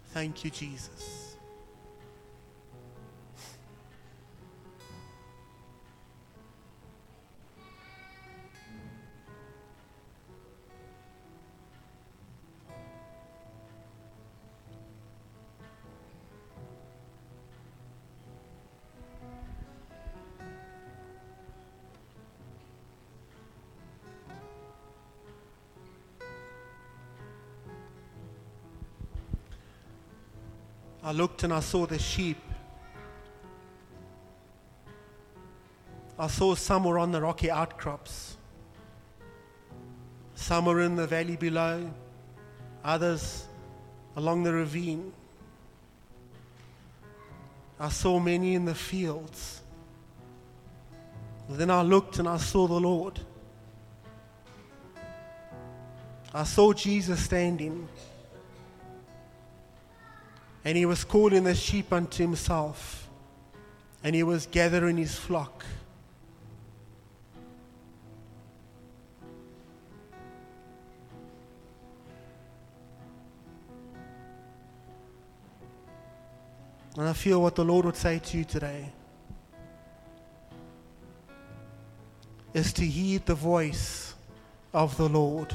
Thank you, Jesus. I looked and I saw the sheep. I saw some were on the rocky outcrops. Some were in the valley below, others along the ravine. I saw many in the fields. Then I looked and I saw the Lord. I saw Jesus standing, and he was calling the sheep unto himself, and he was gathering his flock. And I feel what the Lord would say to you today is to heed the voice of the Lord.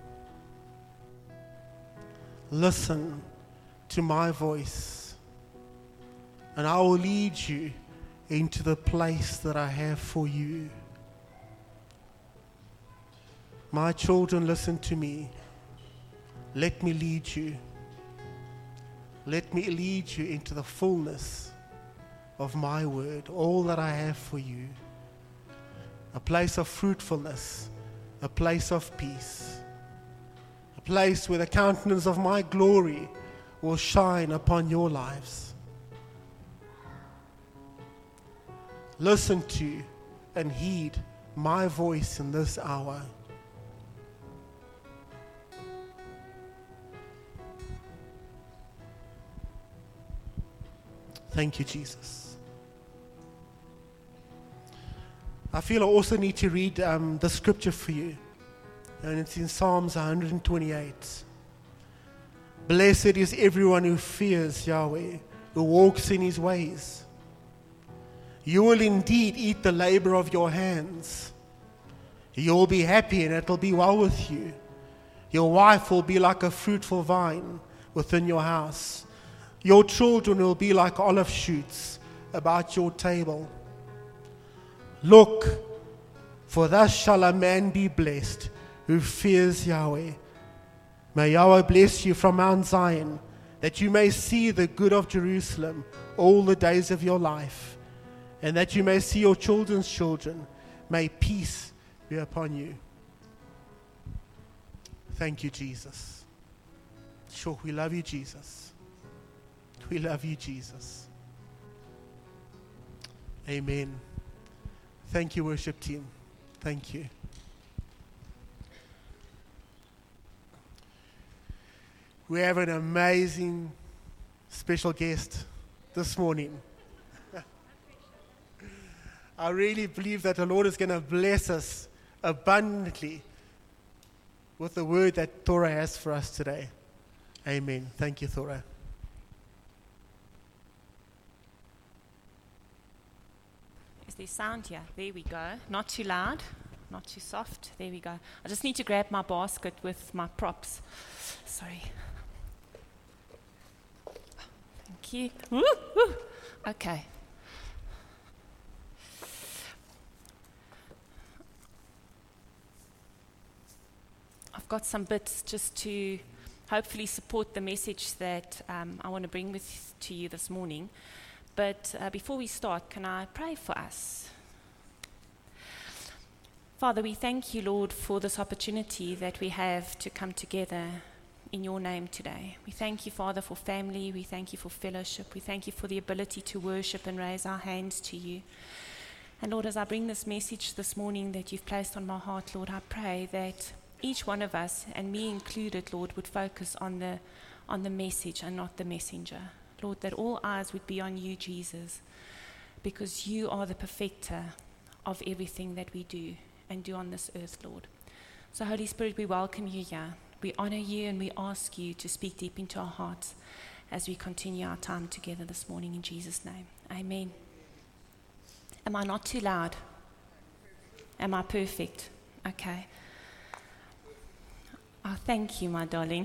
Listen to my voice, and I will lead you into the place that I have for you. My children, listen to me. Let me lead you. Let me lead you into the fullness of my word, all that I have for you. A place of fruitfulness, a place of peace, a place where the countenance of my glory will shine upon your lives. Listen to and heed my voice in this hour. Thank you, Jesus. I feel I also need to read the scripture for you. And it's in Psalms 128. Blessed is everyone who fears Yahweh, who walks in his ways. You will indeed eat the labor of your hands. You will be happy and it will be well with you. Your wife will be like a fruitful vine within your house. Your children will be like olive shoots about your table. Look, for thus shall a man be blessed who fears Yahweh. May Yahweh bless you from Mount Zion, that you may see the good of Jerusalem all the days of your life, and that you may see your children's children. May peace be upon you. Thank you, Jesus. Sure, we love you, Jesus. We love you, Jesus. Amen. Thank you, worship team. Thank you. We have an amazing special guest this morning. I really believe that the Lord is going to bless us abundantly with the word that Thora has for us today. Amen. Thank you, Thora. Is there sound here? There we go. Not too loud, not too soft. There we go. I just need to grab my basket with my props. Sorry. Thank you. Woo, woo. Okay. I've got some bits just to hopefully support the message that I want to bring to you this morning. But before we start, can I pray for us? Father, we thank you, Lord, for this opportunity that we have to come together in your name today. We thank you, Father, for family. We thank you for fellowship. We thank you for the ability to worship and raise our hands to you. And Lord, as I bring this message this morning that you've placed on my heart, Lord, I pray that each one of us, and me included, Lord, would focus on the message and not the messenger. Lord, that all eyes would be on you, Jesus, because you are the perfecter of everything that we do and do on this earth, Lord. So, Holy Spirit, we welcome you here. We honor you and we ask you to speak deep into our hearts as we continue our time together this morning in Jesus' name. Amen. Am I not too loud? Am I perfect? Okay. Oh, thank you, my darling.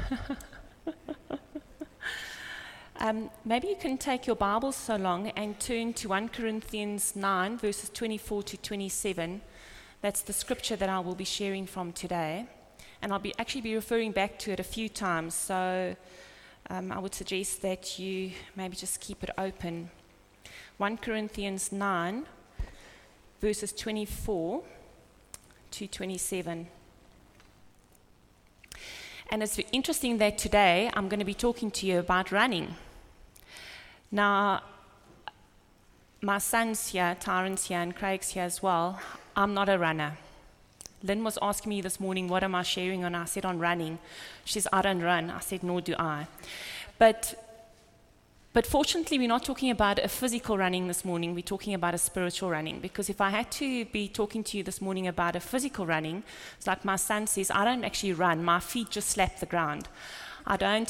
Maybe you can take your Bibles so long and turn to 1 Corinthians 9, verses 24 to 27. That's the scripture that I will be sharing from today. And I'll actually be referring back to it a few times. So I would suggest that you maybe just keep it open. 1 Corinthians 9, verses 24 to 27. And it's interesting that today I'm going to be talking to you about running. Now, my son's here, Tyron's here, and Craig's here as well. I'm not a runner. Lynn was asking me this morning, what am I sharing on? I said, on running. She says, I don't run. I said, nor do I. But fortunately, we're not talking about a physical running this morning. We're talking about a spiritual running. Because if I had to be talking to you this morning about a physical running, it's like my son says, I don't actually run. My feet just slap the ground. I don't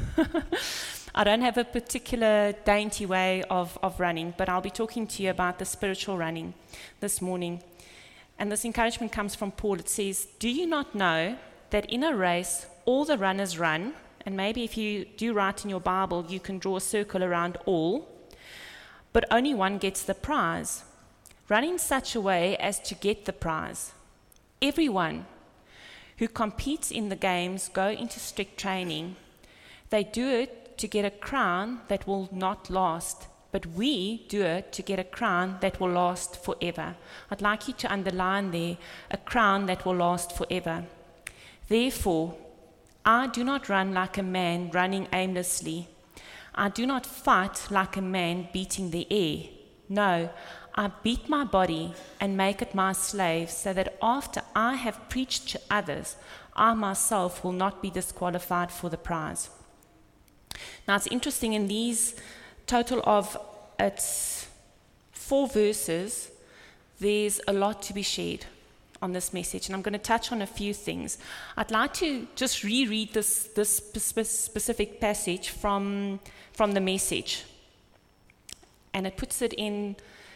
have a particular dainty way of running, but I'll be talking to you about the spiritual running this morning. And this encouragement comes from Paul. It says, do you not know that in a race all the runners run? And maybe if you do write in your Bible, you can draw a circle around all, but only one gets the prize. Run in such a way as to get the prize. Everyone who competes in the games go into strict training. They do it to get a crown that will not last, but we do it to get a crown that will last forever. I'd like you to underline there, a crown that will last forever. Therefore, I do not run like a man running aimlessly. I do not fight like a man beating the air. No, I beat my body and make it my slave, so that after I have preached to others, I myself will not be disqualified for the prize. Now it's interesting, in these total of it's 4 verses, there's a lot to be shared on this message, and I'm going to touch on a few things. I'd like to just reread this specific passage from the Message, and it puts it in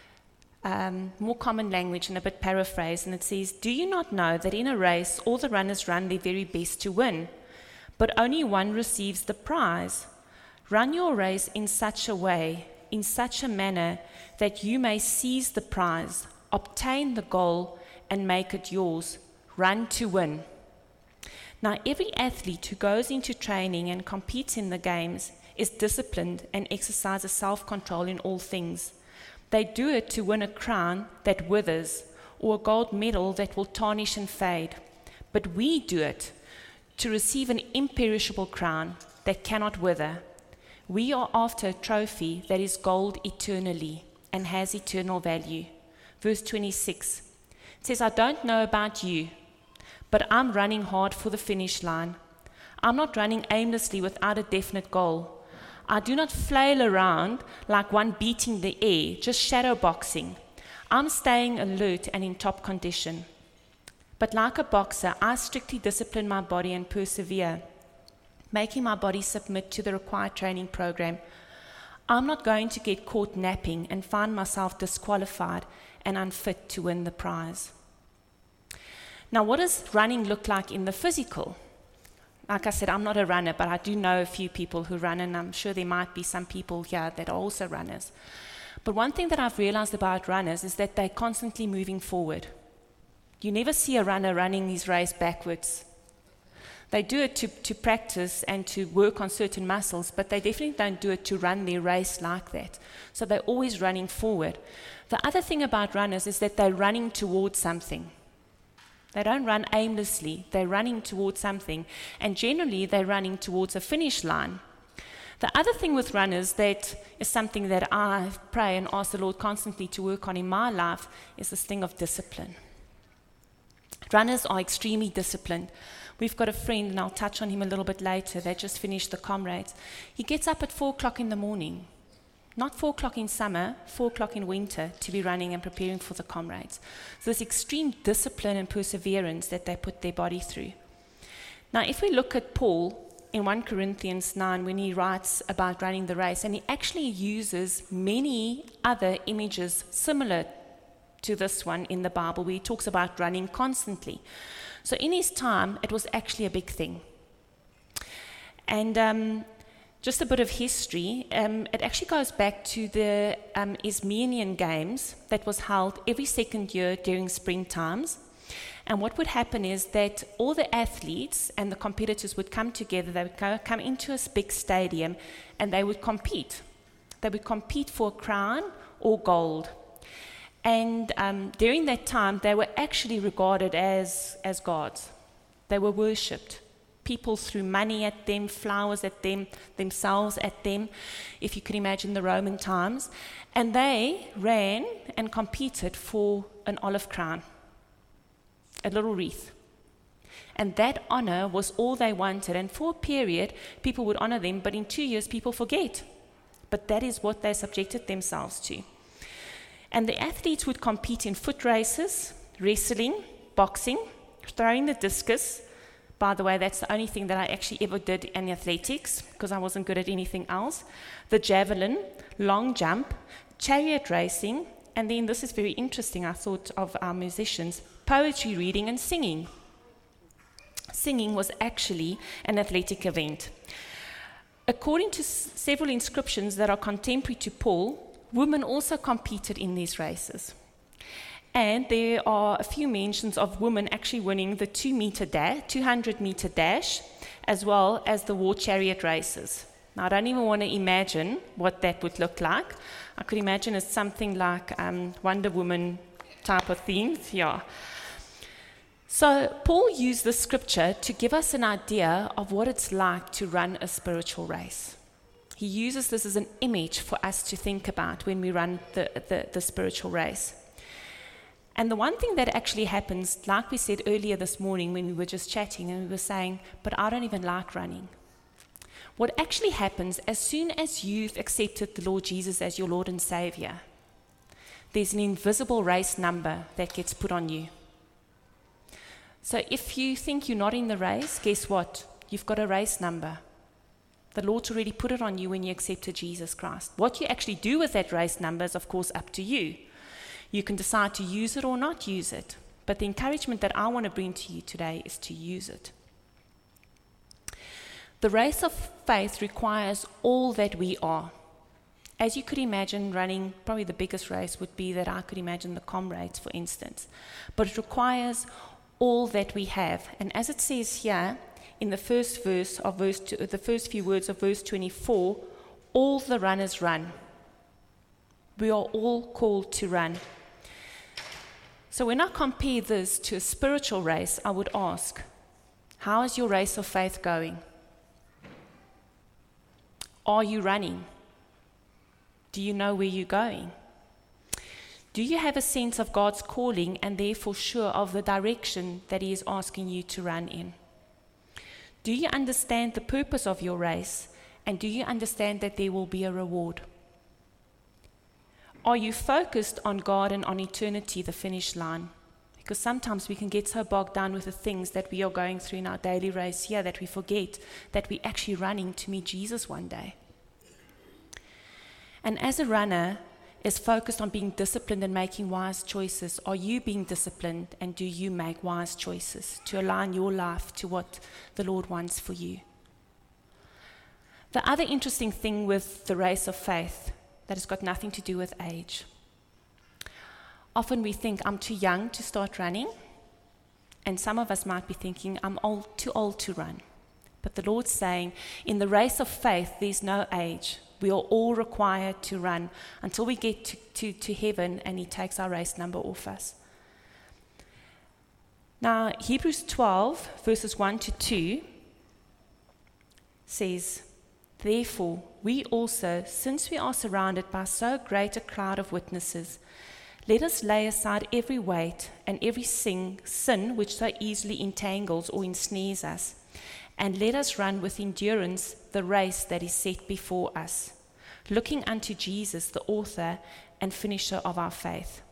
more common language and a bit paraphrased, and it says, do you not know that in a race all the runners run their very best to win, but only one receives the prize? Run your race in such a way, in such a manner, that you may seize the prize, obtain the goal, and make it yours. Run to win. Now, every athlete who goes into training and competes in the games is disciplined and exercises self-control in all things. They do it to win a crown that withers, or a gold medal that will tarnish and fade. But we do it to receive an imperishable crown that cannot wither. We are after a trophy that is gold eternally and has eternal value. Verse 26. It says, I don't know about you, but I'm running hard for the finish line. I'm not running aimlessly without a definite goal. I do not flail around like one beating the air, just shadow boxing. I'm staying alert and in top condition. But like a boxer, I strictly discipline my body and persevere, making my body submit to the required training program. I'm not going to get caught napping and find myself disqualified and unfit to win the prize. Now, what does running look like in the physical? Like I said, I'm not a runner, but I do know a few people who run, and I'm sure there might be some people here that are also runners. But one thing that I've realized about runners is that they're constantly moving forward. You never see a runner running his race backwards. They do it to practice and to work on certain muscles, but they definitely don't do it to run their race like that. So they're always running forward. The other thing about runners is that they're running towards something. They don't run aimlessly. They're running towards something, and generally they're running towards a finish line. The other thing with runners that is something that I pray and ask the Lord constantly to work on in my life is this thing of discipline. Runners are extremely disciplined. We've got a friend, and I'll touch on him a little bit later, that just finished the Comrades. He gets up at 4 o'clock in the morning. Not 4 o'clock in summer, 4 o'clock in winter, to be running and preparing for the Comrades. So this extreme discipline and perseverance that they put their body through. Now, if we look at Paul, in 1 Corinthians 9 when he writes about running the race, and he actually uses many other images similar to this one in the Bible, where he talks about running constantly. So in his time, it was actually a big thing. And just a bit of history, it actually goes back to the Isthmian Games that was held every second year during spring times. And what would happen is that all the athletes and the competitors would come together, they would come into a big stadium, and they would compete. They would compete for a crown or gold. And during that time, they were actually regarded as gods. They were worshipped. People threw money at them, flowers at them, themselves at them, if you could imagine the Roman times. And they ran and competed for an olive crown, a little wreath. And that honor was all they wanted. And for a period, people would honor them, but in 2 years, people forget. But that is what they subjected themselves to. And the athletes would compete in foot races, wrestling, boxing, throwing the discus. By the way, that's the only thing that I actually ever did in athletics, because I wasn't good at anything else. The javelin, long jump, chariot racing, and then this is very interesting, I thought, of our musicians, poetry reading and singing. Singing was actually an athletic event. According to several inscriptions that are contemporary to Paul, women also competed in these races. And there are a few mentions of women actually winning the 200-meter dash, as well as the war chariot races. Now, I don't even want to imagine what that would look like. I could imagine it's something like Wonder Woman type of themes, yeah. So Paul used this scripture to give us an idea of what it's like to run a spiritual race. He uses this as an image for us to think about when we run the spiritual race. And the one thing that actually happens, like we said earlier this morning when we were just chatting and we were saying, but I don't even like running. What actually happens as soon as you've accepted the Lord Jesus as your Lord and Savior, there's an invisible race number that gets put on you. So if you think you're not in the race, guess what? You've got a race number. The Lord's already put it on you when you accepted Jesus Christ. What you actually do with that race number is, of course, up to you. You can decide to use it or not use it. But the encouragement that I want to bring to you today is to use it. The race of faith requires all that we are. As you could imagine, running, probably the biggest race would be that I could imagine the comrades, for instance. But it requires all that we have. And as it says here, in the first verse of the first few words of verse 24, all the runners run. We are all called to run. So when I compare this to a spiritual race, I would ask, how is your race of faith going? Are you running? Do you know where you're going? Do you have a sense of God's calling and therefore sure of the direction that He is asking you to run in? Do you understand the purpose of your race, and do you understand that there will be a reward? Are you focused on God and on eternity, the finish line? Because sometimes we can get so bogged down with the things that we are going through in our daily race here that we forget that we're actually running to meet Jesus one day. And as a runner is focused on being disciplined and making wise choices, are you being disciplined and do you make wise choices to align your life to what the Lord wants for you? The other interesting thing with the race of faith that has got nothing to do with age. Often we think, I'm too young to start running, and some of us might be thinking, I'm too old to run. But the Lord's saying, in the race of faith, there's no age. We are all required to run until we get to heaven and He takes our race number off us. Now, Hebrews 12, verses 1 to 2 says, therefore, we also, since we are surrounded by so great a cloud of witnesses, let us lay aside every weight and every sin which so easily entangles or ensnares us, and let us run with endurance the race that is set before us, looking unto Jesus, the author and finisher of our faith.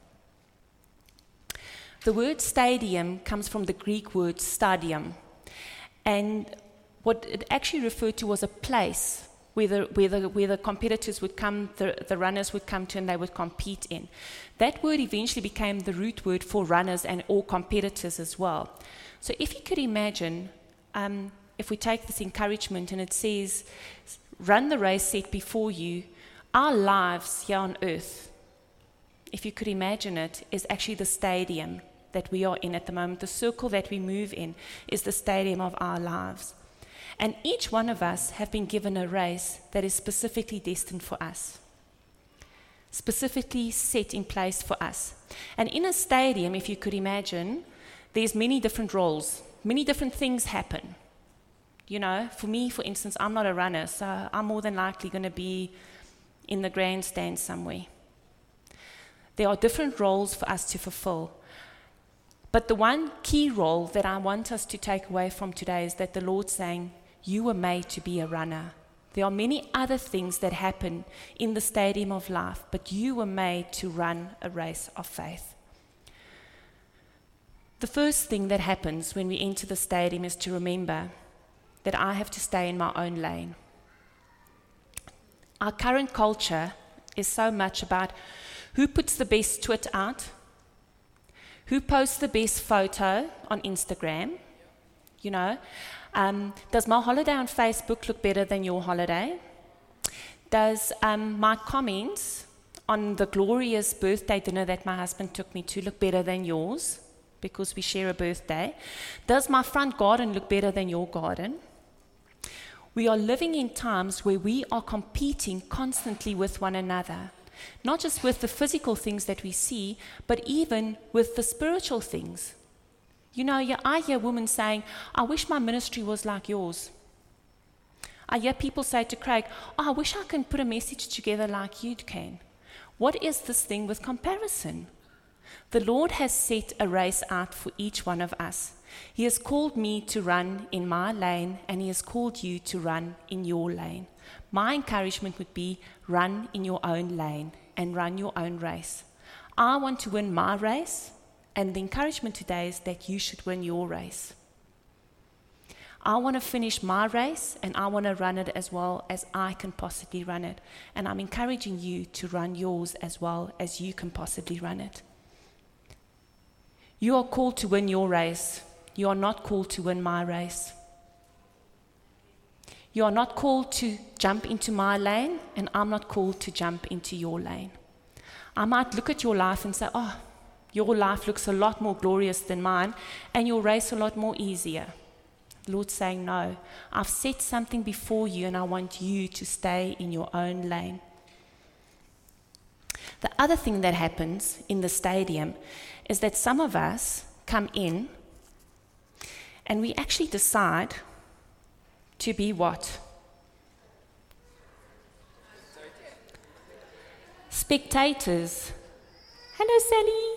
The word stadium comes from the Greek word stadium, and what it actually referred to was a place where the competitors would come, the runners would come to, and they would compete in. That word eventually became the root word for runners and all competitors as well. So if you could imagine, if we take this encouragement and it says, run the race set before you, our lives here on earth, if you could imagine it, is actually the stadium that we are in at the moment. The circle that we move in is the stadium of our lives. And each one of us have been given a race that is specifically destined for us, specifically set in place for us. And in a stadium, if you could imagine, there's many different roles, many different things happen. You know, for me, for instance, I'm not a runner, so I'm more than likely going to be in the grandstand somewhere. There are different roles for us to fulfill. But the one key role that I want us to take away from today is that the Lord's saying, you were made to be a runner. There are many other things that happen in the stadium of life, but you were made to run a race of faith. The first thing that happens when we enter the stadium is to remember that I have to stay in my own lane. Our current culture is so much about who puts the best tweet out, who posts the best photo on Instagram, you know. Does my holiday on Facebook look better than your holiday? Does my comments on the glorious birthday dinner that my husband took me to look better than yours because we share a birthday? Does my front garden look better than your garden? We are living in times where we are competing constantly with one another, not just with the physical things that we see, but even with the spiritual things. You know, I hear women saying, I wish my ministry was like yours. I hear people say to Craig, I wish I can put a message together like you can. What is this thing with comparison? The Lord has set a race out for each one of us. He has called me to run in my lane, and He has called you to run in your lane. My encouragement would be, run in your own lane and run your own race. I want to win my race. And the encouragement today is that you should win your race. I want to finish my race, and I want to run it as well as I can possibly run it. And I'm encouraging you to run yours as well as you can possibly run it. You are called to win your race. You are not called to win my race. You are not called to jump into my lane, and I'm not called to jump into your lane. I might look at your life and say, your life looks a lot more glorious than mine, and your race a lot more easier. The Lord's saying, no, I've set something before you, and I want you to stay in your own lane. The other thing that happens in the stadium is that some of us come in, and we actually decide to be what? Spectators. Hello, Sally.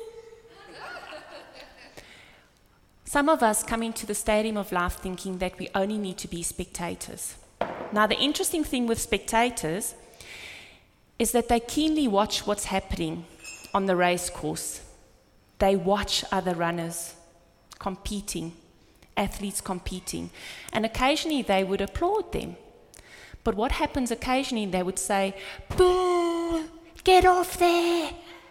Some of us come into the stadium of life thinking that we only need to be spectators. Now, the interesting thing with spectators is that they keenly watch what's happening on the race course. They watch other runners competing, athletes competing, and occasionally they would applaud them. But what happens occasionally, they would say, "Boo, get off there."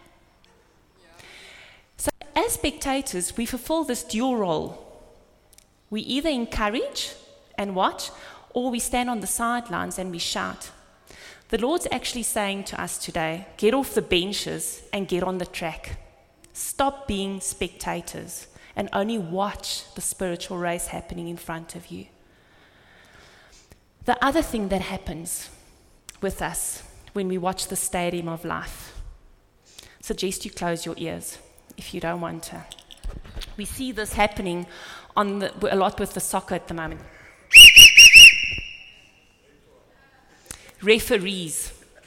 So as spectators, we fulfill this dual role. We either encourage and watch, or we stand on the sidelines and we shout. The Lord's actually saying to us today, get off the benches and get on the track. Stop being spectators and only watch the spiritual race happening in front of you. The other thing that happens with us when we watch the stadium of life, suggest you close your ears if you don't want to. We see this happening a lot with the soccer at the moment. Referees.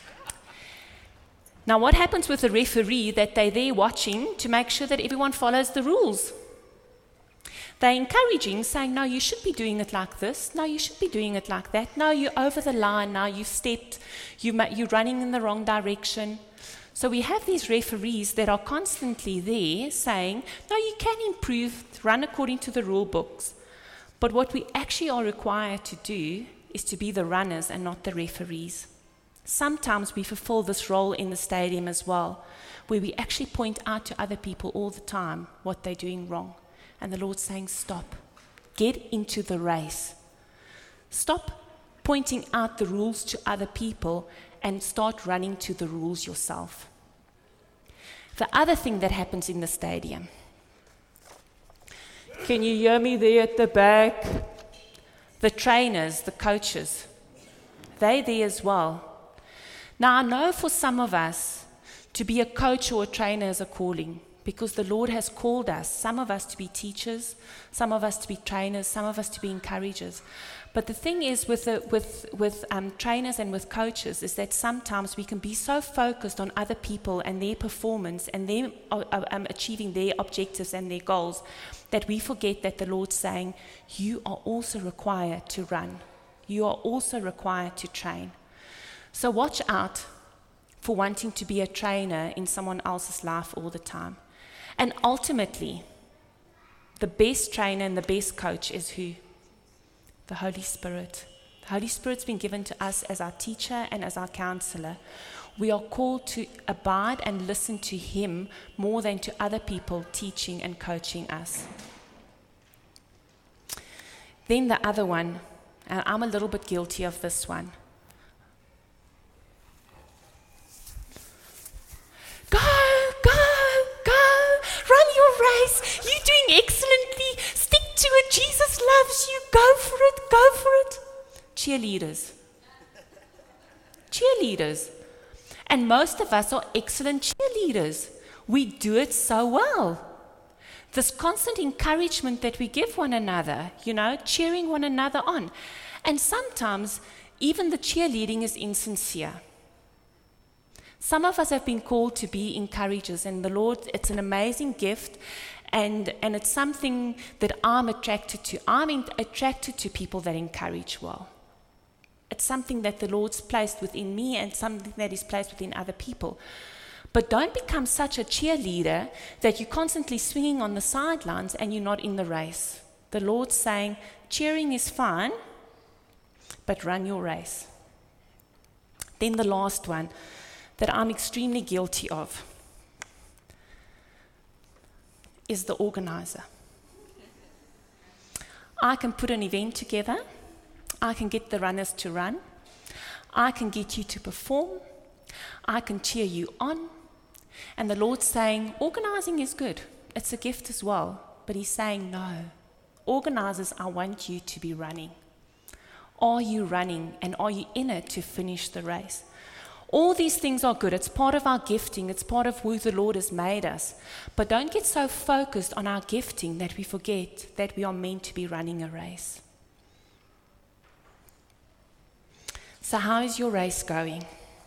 Now, what happens with the referee? That they're there watching to make sure that everyone follows the rules. They're encouraging, saying, no, you should be doing it like this. No, you should be doing it like that. No, you're over the line. Now you've stepped. You're running in the wrong direction. So we have these referees that are constantly there saying, no, you can improve, run according to the rule books. But what we actually are required to do is to be the runners and not the referees. Sometimes we fulfill this role in the stadium as well, where we actually point out to other people all the time what they're doing wrong. And the Lord's saying, stop, get into the race. Stop pointing out the rules to other people and start running to the rules yourself. The other thing that happens in the stadium. Can you hear me there at the back? The trainers, the coaches, they're there as well. Now, I know for some of us, to be a coach or a trainer is a calling, because the Lord has called us, some of us to be teachers, some of us to be trainers, some of us to be encouragers. But the thing is with trainers and with coaches is that sometimes we can be so focused on other people and their performance and them achieving their objectives and their goals that we forget that the Lord's saying, you are also required to run. You are also required to train. So watch out for wanting to be a trainer in someone else's life all the time. And ultimately, the best trainer and the best coach is who? The Holy Spirit. The Holy Spirit's been given to us as our teacher and as our counselor. We are called to abide and listen to Him more than to other people teaching and coaching us. Then the other one, and I'm a little bit guilty of this one. Go, run your race. You're doing excellently. Stick to it. Jesus loves you. Go for it. Cheerleaders. And most of us are excellent cheerleaders. We do it so well. This constant encouragement that we give one another, cheering one another on. And sometimes even the cheerleading is insincere. Some of us have been called to be encouragers, and the Lord, it's an amazing gift, and it's something that I'm attracted to. I'm attracted to people that encourage well. It's something that the Lord's placed within me and something that is placed within other people. But don't become such a cheerleader that you're constantly swinging on the sidelines and you're not in the race. The Lord's saying, cheering is fine, but run your race. Then the last one that I'm extremely guilty of is the organizer. I can put an event together. I can get the runners to run. I can get you to perform. I can cheer you on. And the Lord's saying, organizing is good. It's a gift as well. But He's saying, no. Organizers, I want you to be running. Are you running, and are you in it to finish the race? All these things are good. It's part of our gifting. It's part of who the Lord has made us. But don't get so focused on our gifting that we forget that we are meant to be running a race. So how is your race going?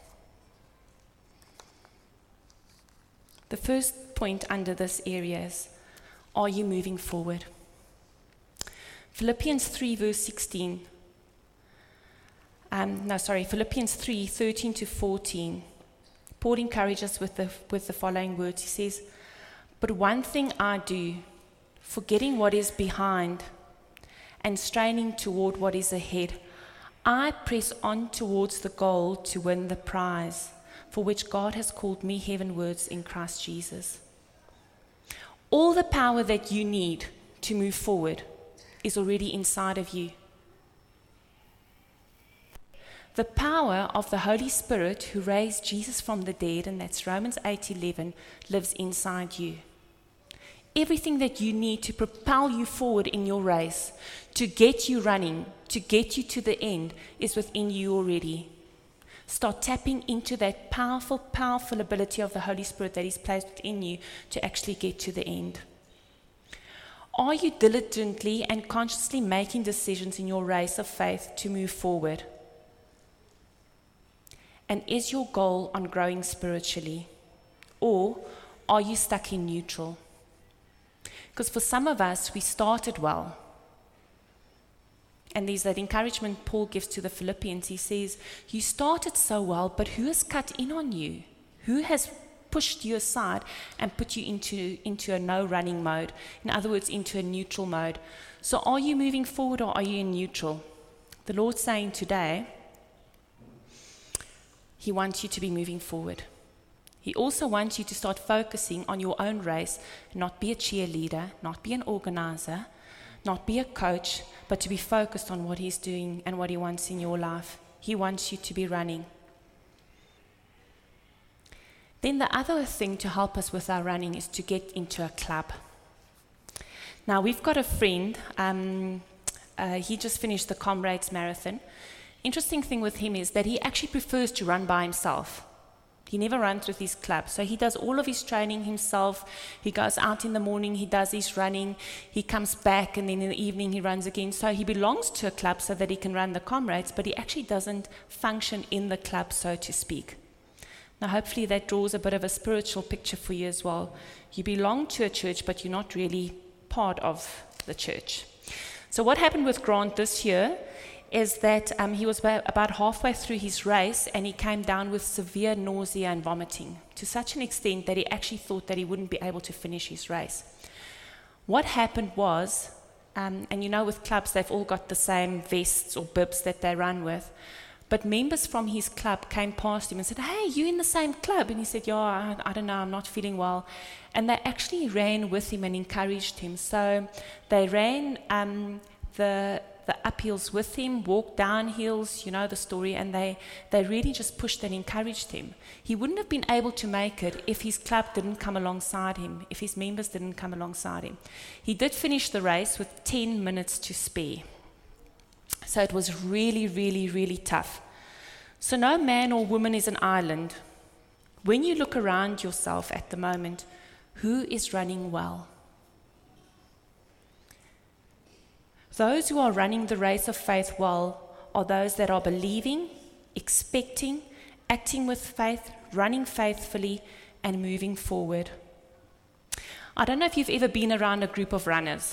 The first point under this area is, are you moving forward? Philippians 3 verse 16. Philippians 3, 13 to 14. Paul encourages us with the following words. He says, but one thing I do, forgetting what is behind and straining toward what is ahead, I press on towards the goal to win the prize for which God has called me heavenwards in Christ Jesus. All the power that you need to move forward is already inside of you. The power of the Holy Spirit who raised Jesus from the dead, and that's Romans 8:11, lives inside you. Everything that you need to propel you forward in your race, to get you running, to get you to the end, is within you already. Start tapping into that powerful, powerful ability of the Holy Spirit that is placed within you to actually get to the end. Are you diligently and consciously making decisions in your race of faith to move forward? And is your goal on growing spiritually? Or are you stuck in neutral? Because for some of us, we started well. And there's that encouragement Paul gives to the Philippians. He says, you started so well, but who has cut in on you? Who has pushed you aside and put you into a no running mode? In other words, into a neutral mode. So are you moving forward or are you in neutral? The Lord's saying today, He wants you to be moving forward. He also wants you to start focusing on your own race, not be a cheerleader, not be an organizer, not be a coach, but to be focused on what He's doing and what He wants in your life. He wants you to be running. Then the other thing to help us with our running is to get into a club. Now, we've got a friend, he just finished the Comrades Marathon. Interesting thing with him is that he actually prefers to run by himself. He never runs with his club. So he does all of his training himself. He goes out in the morning, he does his running, he comes back, and then in the evening he runs again. So he belongs to a club so that he can run the Comrades, but he actually doesn't function in the club, so to speak. Now, hopefully that draws a bit of a spiritual picture for you as well. You belong to a church, but you're not really part of the church. So what happened with Grant this year is that he was about halfway through his race and he came down with severe nausea and vomiting to such an extent that he actually thought that he wouldn't be able to finish his race. What happened was, and you know with clubs they've all got the same vests or bibs that they run with, but members from his club came past him and said, "Hey, you in the same club?" And he said, "Yeah, I don't know, I'm not feeling well." And they actually ran with him and encouraged him. So they ran the uphills with him, walked down hills, you know the story, and they really just pushed and encouraged him. He wouldn't have been able to make it if his club didn't come alongside him, if his members didn't come alongside him. He did finish the race with 10 minutes to spare. So it was really, really, really tough. So no man or woman is an island. When you look around yourself at the moment, who is running well? Those who are running the race of faith well are those that are believing, expecting, acting with faith, running faithfully, and moving forward. I don't know if you've ever been around a group of runners,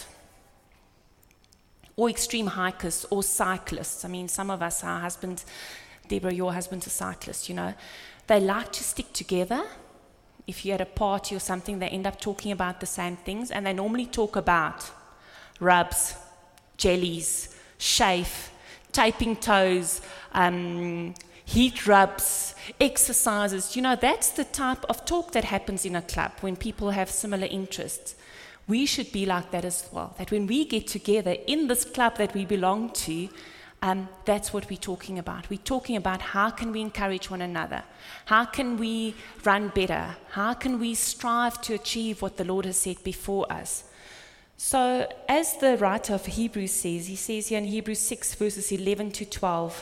or extreme hikers, or cyclists. I mean, some of us, our husbands, Deborah, your husband's a cyclist, you know. They like to stick together. If you're at a party or something, they end up talking about the same things, and they normally talk about rubs, jellies, chafe, taping toes, heat rubs, exercises. You know, that's the type of talk that happens in a club when people have similar interests. We should be like that as well, that when we get together in this club that we belong to, that's what we're talking about. We're talking about how can we encourage one another? How can we run better? How can we strive to achieve what the Lord has set before us? So as the writer of Hebrews says, he says here in Hebrews 6 verses 11 to 12,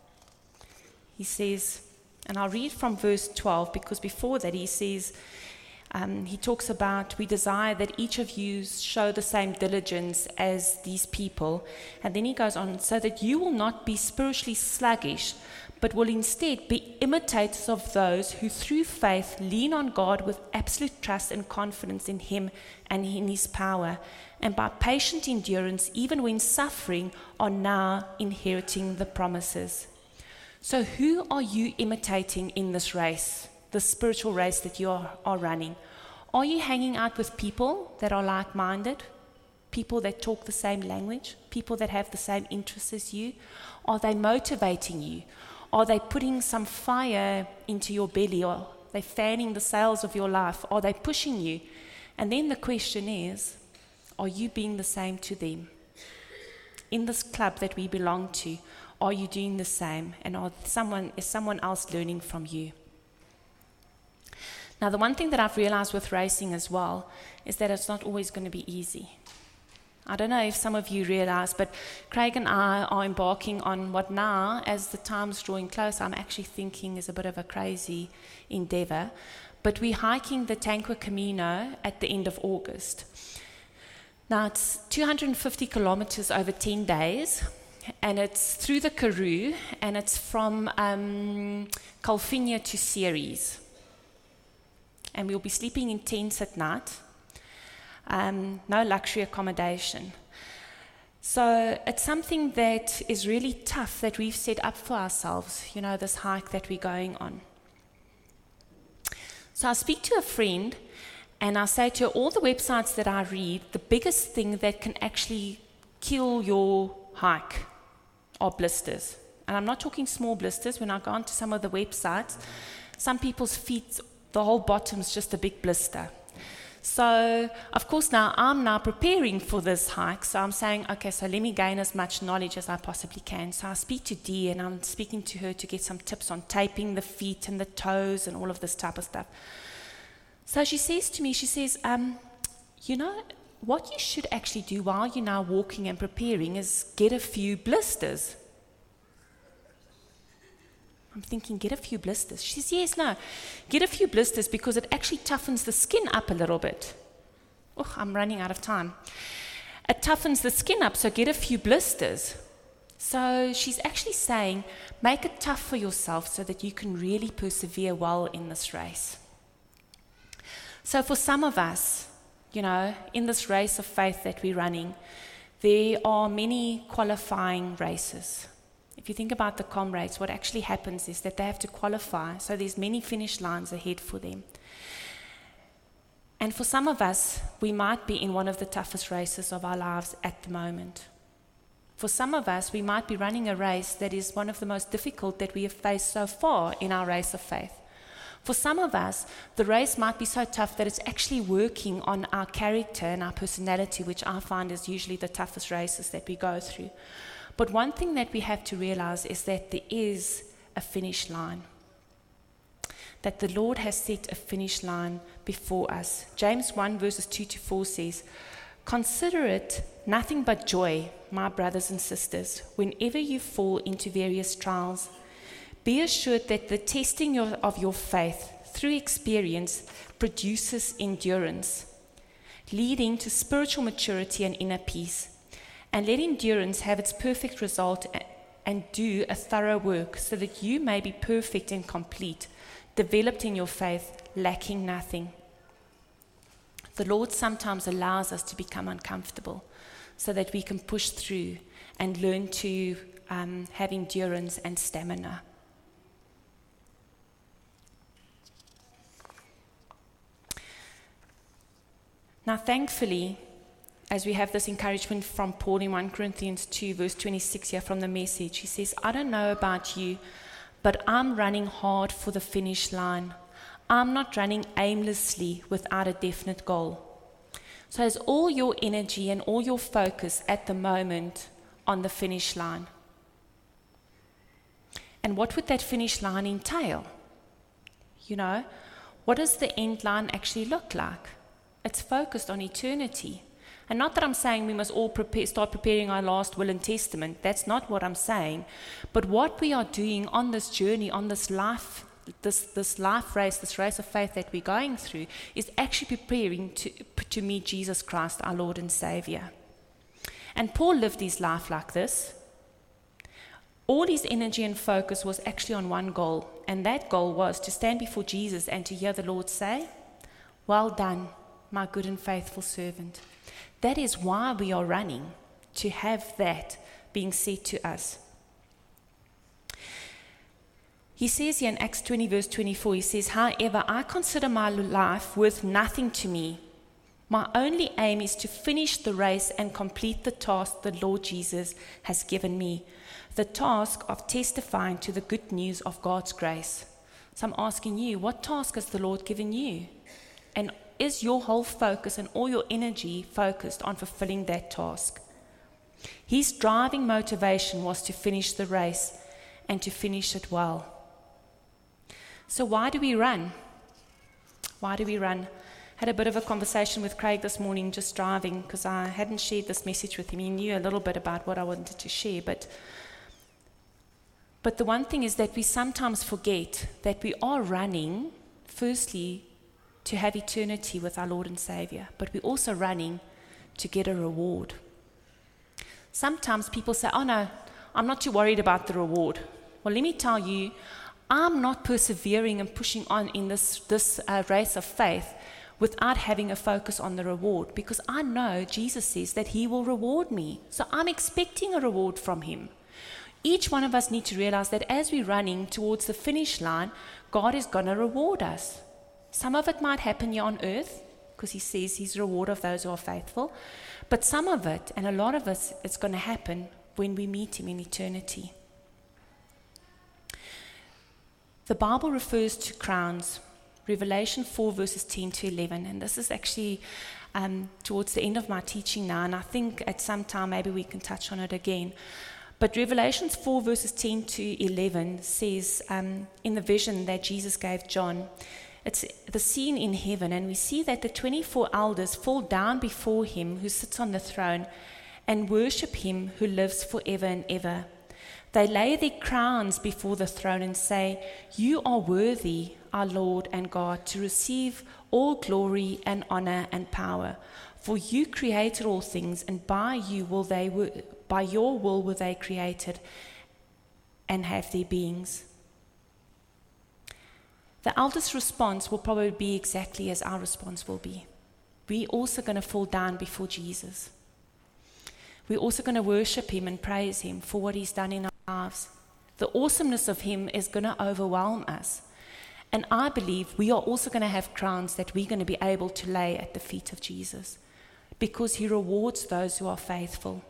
he says, and I'll read from verse 12 because before that he says, he talks about, we desire that each of you show the same diligence as these people. And then he goes on, so that you will not be spiritually sluggish, but will instead be imitators of those who through faith lean on God with absolute trust and confidence in Him and in His power, and by patient endurance, even when suffering, are now inheriting the promises. So who are you imitating in this race? The spiritual race that you are running? Are you hanging out with people that are like-minded? People that talk the same language? People that have the same interests as you? Are they motivating you? Are they putting some fire into your belly? Are they fanning the sails of your life? Are they pushing you? And then the question is, are you being the same to them? In this club that we belong to, are you doing the same? And is someone else learning from you? Now, the one thing that I've realized with racing as well is that it's not always going to be easy. I don't know if some of you realize, but Craig and I are embarking on what now, as the time's drawing close, I'm actually thinking is a bit of a crazy endeavor. But we're hiking the Tankwa Camino at the end of August. Now, it's 250 kilometers over 10 days, and it's through the Karoo, and it's from Calvinia to Ceres. And we'll be sleeping in tents at night. No luxury accommodation. So it's something that is really tough that we've set up for ourselves, you know, this hike that we're going on. So I speak to a friend and I say to her, all the websites that I read, the biggest thing that can actually kill your hike are blisters. And I'm not talking small blisters. When I go onto some of the websites, some people's feet, the whole bottom's just a big blister. So, of course, now I'm preparing for this hike. So I'm saying, okay, so let me gain as much knowledge as I possibly can. So I speak to Dee, and I'm speaking to her to get some tips on taping the feet and the toes and all of this type of stuff. So she says to me, you know, what you should actually do while you're now walking and preparing is get a few blisters. I'm thinking, get a few blisters. She says, yes, no, get a few blisters because it actually toughens the skin up a little bit. Oh, I'm running out of time. It toughens the skin up, so get a few blisters. So she's actually saying, make it tough for yourself so that you can really persevere well in this race. So for some of us, you know, in this race of faith that we're running, there are many qualifying races. If you think about the comrades, what actually happens is that they have to qualify, so there's many finish lines ahead for them. And for some of us, we might be in one of the toughest races of our lives at the moment. For some of us, we might be running a race that is one of the most difficult that we have faced so far in our race of faith. For some of us, the race might be so tough that it's actually working on our character and our personality, which I find is usually the toughest races that we go through. But one thing that we have to realize is that there is a finish line. That the Lord has set a finish line before us. James 1 verses 2-4 says, "Consider it nothing but joy, my brothers and sisters, whenever you fall into various trials. Be assured that the testing of your faith through experience produces endurance, leading to spiritual maturity and inner peace. And let endurance have its perfect result and do a thorough work so that you may be perfect and complete, developed in your faith, lacking nothing." The Lord sometimes allows us to become uncomfortable so that we can push through and learn to have endurance and stamina. Now, thankfully, as we have this encouragement from Paul in 1 Corinthians 2, verse 26 here from the Message, he says, "I don't know about you, but I'm running hard for the finish line. I'm not running aimlessly without a definite goal." So has all your energy and all your focus at the moment on the finish line? And what would that finish line entail? You know, what does the end line actually look like? It's focused on eternity. And not that I'm saying we must all start preparing our last will and testament. That's not what I'm saying. But what we are doing on this journey, on this life, this life race, this race of faith that we're going through, is actually preparing to meet Jesus Christ, our Lord and Savior. And Paul lived his life like this. All his energy and focus was actually on one goal, and that goal was to stand before Jesus and to hear the Lord say, "Well done, my good and faithful servant." That is why we are running, to have that being said to us. He says here in Acts 20 verse 24, he says, "However, I consider my life worth nothing to me. My only aim is to finish the race and complete the task the Lord Jesus has given me, the task of testifying to the good news of God's grace." So I'm asking you, what task has the Lord given you? And is your whole focus and all your energy focused on fulfilling that task? His driving motivation was to finish the race and to finish it well. So why do we run? Why do we run? Had a bit of a conversation with Craig this morning just driving, because I hadn't shared this message with him. He knew a little bit about what I wanted to share, but the one thing is that we sometimes forget that we are running, firstly, to have eternity with our Lord and Savior, but we're also running to get a reward. Sometimes people say, "Oh no, I'm not too worried about the reward." Well, let me tell you, I'm not persevering and pushing on in this race of faith without having a focus on the reward, because I know Jesus says that He will reward me. So I'm expecting a reward from Him. Each one of us need to realize that as we're running towards the finish line, God is going to reward us. Some of it might happen here on earth, because he says he's a reward of those who are faithful. But some of it, and a lot of us, it's going to happen when we meet him in eternity. The Bible refers to crowns. Revelation 4 verses 10 to 11. And this is actually towards the end of my teaching now. And I think at some time maybe we can touch on it again. But Revelation 4 verses 10 to 11 says in the vision that Jesus gave John, it's the scene in heaven. And we see that the 24 elders fall down before him who sits on the throne and worship him who lives forever and ever. They lay their crowns before the throne and say, "You are worthy, our Lord and God, to receive all glory and honor and power. For you created all things, and by your will were they created and have their beings." The elders' response will probably be exactly as our response will be. We're also going to fall down before Jesus. We're also going to worship him and praise him for what he's done in our lives. The awesomeness of him is going to overwhelm us. And I believe we are also going to have crowns that we're going to be able to lay at the feet of Jesus, because he rewards those who are faithful.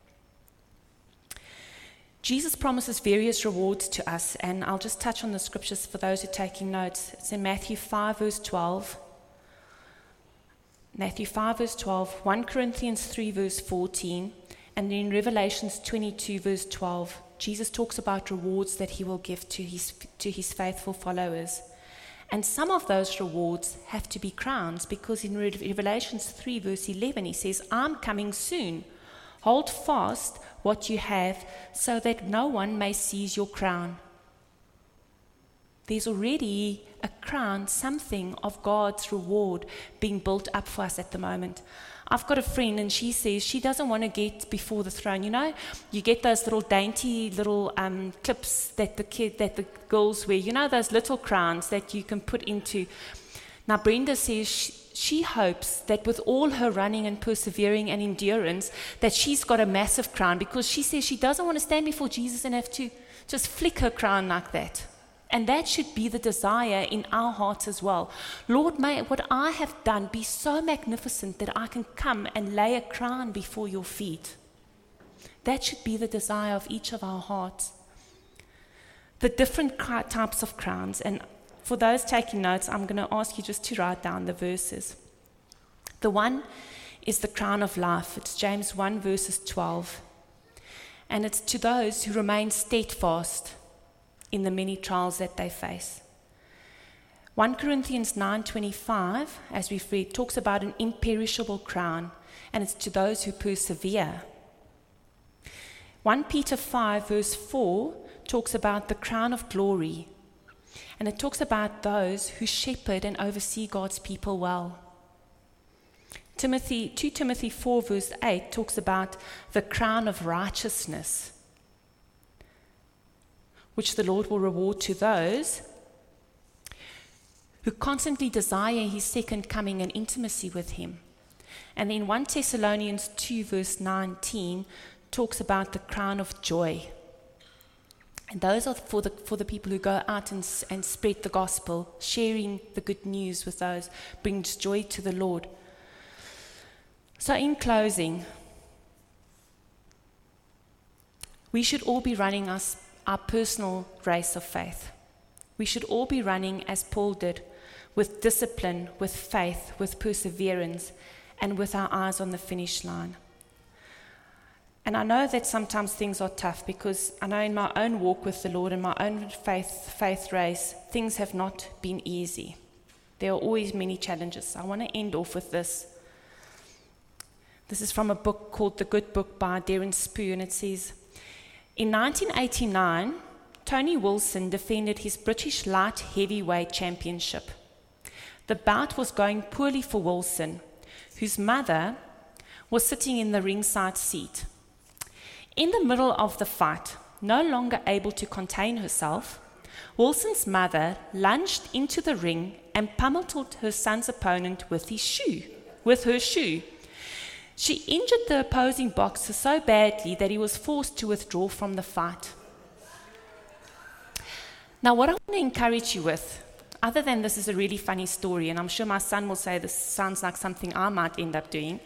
Jesus promises various rewards to us, and I'll just touch on the scriptures for those who are taking notes. It's in Matthew 5 verse 12, Matthew 5 verse 12, 1 Corinthians 3 verse 14, and then in Revelations 22 verse 12, Jesus talks about rewards that he will give to his faithful followers. And some of those rewards have to be crowns, because in Revelations 3 verse 11 he says, "I'm coming soon. Hold fast what you have, so that no one may seize your crown." There's already a crown, something of God's reward being built up for us at the moment. I've got a friend, and she says she doesn't want to get before the throne. You know, you get those little dainty little clips that the girls wear. You know, those little crowns that you can put into. Now, Brenda says she hopes that with all her running and persevering and endurance, that she's got a massive crown, because she says she doesn't want to stand before Jesus and have to just flick her crown like that. And that should be the desire in our hearts as well. Lord, may what I have done be so magnificent that I can come and lay a crown before your feet. That should be the desire of each of our hearts. The different types of crowns, and for those taking notes, I'm going to ask you just to write down the verses. The one is the crown of life. It's James 1 verses 12. And it's to those who remain steadfast in the many trials that they face. 1 Corinthians 9:25, as we've read, talks about an imperishable crown, and it's to those who persevere. 1 Peter 5 verse 4 talks about the crown of glory, and it talks about those who shepherd and oversee God's people well. 2 Timothy 4 verse 8 talks about the crown of righteousness, which the Lord will reward to those who constantly desire his second coming and intimacy with him. And then 1 Thessalonians 2 verse 19 talks about the crown of joy. And those are for the people who go out and spread the gospel, sharing the good news with those, brings joy to the Lord. So in closing, we should all be running our personal race of faith. We should all be running as Paul did, with discipline, with faith, with perseverance, and with our eyes on the finish line. And I know that sometimes things are tough, because I know in my own walk with the Lord and my own faith race, things have not been easy. There are always many challenges. I want to end off with this. This is from a book called The Good Book by Darren Spoo, and it says, in 1989, Tony Wilson defended his British light heavyweight championship. The bout was going poorly for Wilson, whose mother was sitting in the ringside seat. In the middle of the fight, no longer able to contain herself, Wilson's mother lunged into the ring and pummeled her son's opponent with her shoe. She injured the opposing boxer so badly that he was forced to withdraw from the fight. Now, what I want to encourage you with, other than this is a really funny story, and I'm sure my son will say this sounds like something I might end up doing,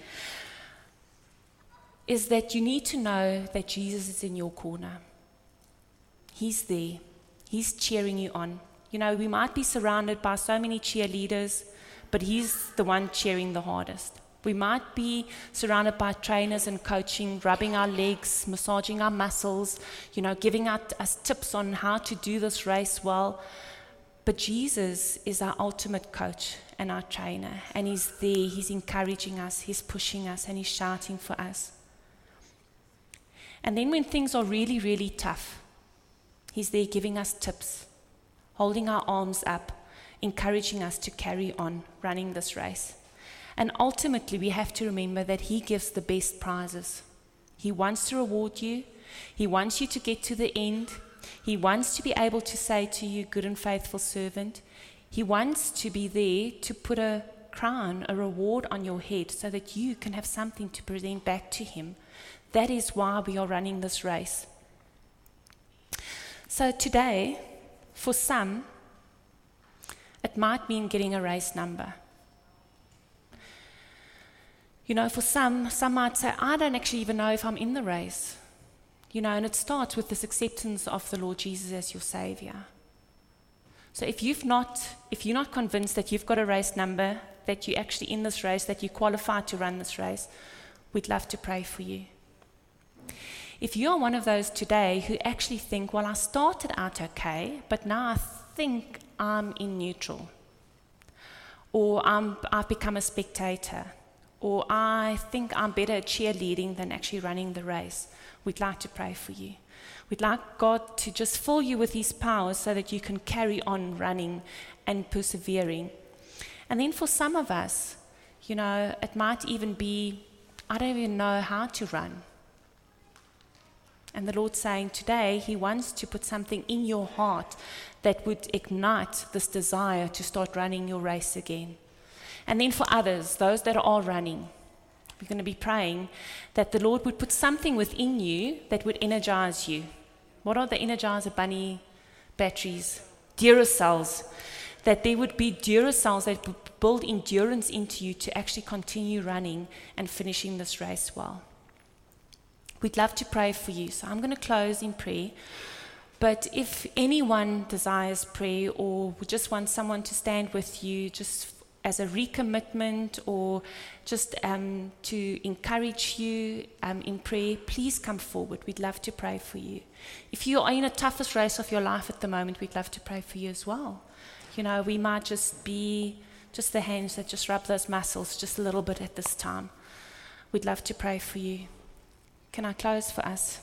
is that you need to know that Jesus is in your corner. He's there. He's cheering you on. You know, we might be surrounded by so many cheerleaders, but he's the one cheering the hardest. We might be surrounded by trainers and coaching, rubbing our legs, massaging our muscles, you know, giving us tips on how to do this race well. But Jesus is our ultimate coach and our trainer, and he's there, he's encouraging us, he's pushing us, and he's shouting for us. And then when things are really, really tough, he's there giving us tips, holding our arms up, encouraging us to carry on running this race. And ultimately, we have to remember that he gives the best prizes. He wants to reward you. He wants you to get to the end. He wants to be able to say to you, good and faithful servant. He wants to be there to put a crown, a reward on your head so that you can have something to present back to him. That is why we are running this race. So today, for some, it might mean getting a race number. You know, for some might say, I don't actually even know if I'm in the race. You know, and it starts with this acceptance of the Lord Jesus as your Savior. So if you're not convinced that you've got a race number, that you're actually in this race, that you're qualified to run this race, we'd love to pray for you. If you're one of those today who actually think, well, I started out okay, but now I think I'm in neutral, or I've become a spectator, or I think I'm better at cheerleading than actually running the race, we'd like to pray for you. We'd like God to just fill you with his power so that you can carry on running and persevering. And then for some of us, you know, it might even be, I don't even know how to run. And the Lord's saying today, he wants to put something in your heart that would ignite this desire to start running your race again. And then for others, those that are running, we're going to be praying that the Lord would put something within you that would energize you. What are the Energizer Bunny batteries? Duracells. That there would be Duracells that would build endurance into you to actually continue running and finishing this race well. We'd love to pray for you. So I'm going to close in prayer. But if anyone desires prayer or just wants someone to stand with you just as a recommitment or just to encourage you in prayer, please come forward. We'd love to pray for you. If you are in the toughest race of your life at the moment, we'd love to pray for you as well. You know, we might just be just the hands that just rub those muscles just a little bit at this time. We'd love to pray for you. Can I close for us?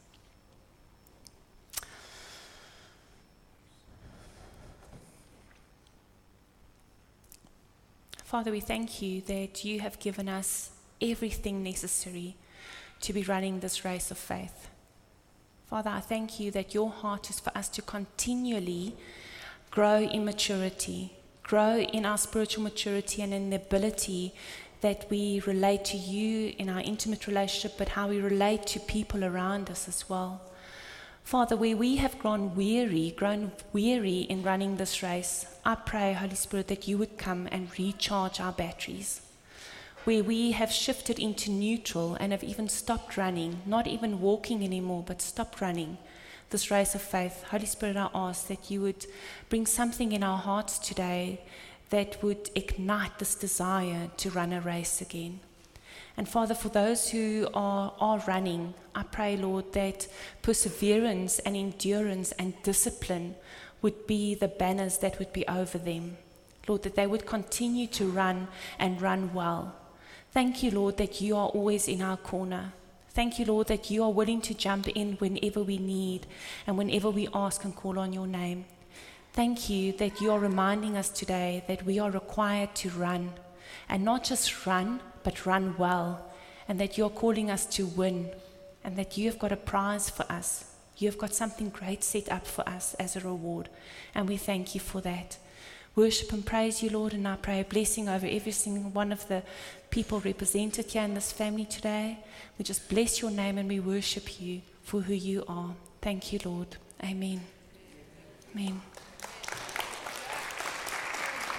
Father, we thank you that you have given us everything necessary to be running this race of faith. Father, I thank you that your heart is for us to continually grow in maturity, grow in our spiritual maturity and in the ability that we relate to you in our intimate relationship, but how we relate to people around us as well. Father, where we have grown weary in running this race, I pray, Holy Spirit, that you would come and recharge our batteries. Where we have shifted into neutral and have even stopped running, not even walking anymore, but stopped running this race of faith, Holy Spirit, I ask that you would bring something in our hearts today that would ignite this desire to run a race again. And Father, for those who are running, I pray, Lord, that perseverance and endurance and discipline would be the banners that would be over them. Lord, that they would continue to run and run well. Thank you, Lord, that you are always in our corner. Thank you, Lord, that you are willing to jump in whenever we need and whenever we ask and call on your name. Thank you that you are reminding us today that we are required to run, and not just run, but run well, and that you're calling us to win, and that you have got a prize for us. You have got something great set up for us as a reward, and we thank you for that. Worship and praise you, Lord, and I pray a blessing over every single one of the people represented here in this family today. We just bless your name and we worship you for who you are. Thank you, Lord. Amen. Amen.